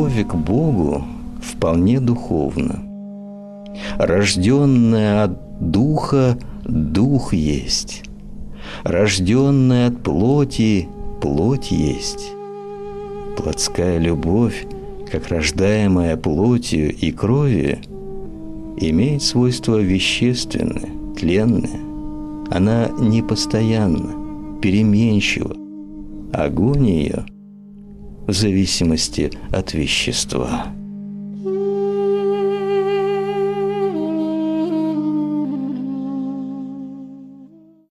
любовь к Богу вполне духовна. Рожденная от Духа Дух есть, рожденная от плоти плоть есть. Плотская любовь, как рождаемая плотью и кровью, имеет свойства вещественные, тленные. Она непостоянна, переменчива. Огонь ее в зависимости от вещества.